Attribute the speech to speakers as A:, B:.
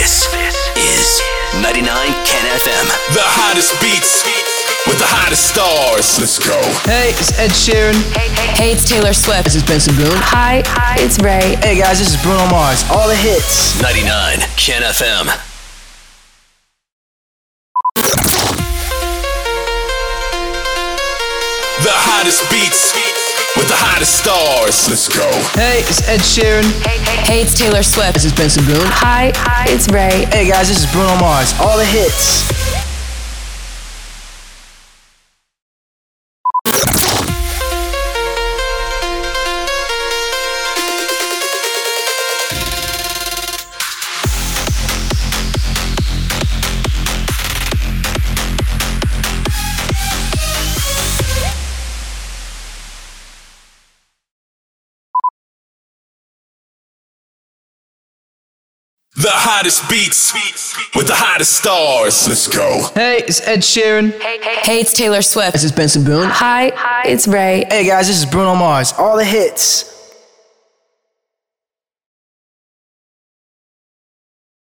A: This is 99 Ken FM.
B: The hottest beats with the hottest stars. Let's go.
C: Hey, it's Ed Sheeran.
D: Hey, it's Taylor Swift.
C: This is Benson Boone.
D: Hi, it's Ray.
C: Hey guys, this is Bruno Mars. All the hits.
A: 99 Ken FM.
B: The hottest beats with the hottest stars. Let's go.
C: Hey, it's Ed Sheeran.
D: Hey, it's Taylor Swift.
C: This is Benson Boone.
D: Hi, it's Ray.
C: Hey guys, this is Bruno Mars. All the hits.
B: The hottest beats with the hottest stars. Let's go.
C: Hey, it's Ed Sheeran.
D: Hey, it's Taylor Swift.
C: This is Benson Boone.
D: Hi, it's Ray.
C: Hey guys, this is Bruno Mars. All the hits.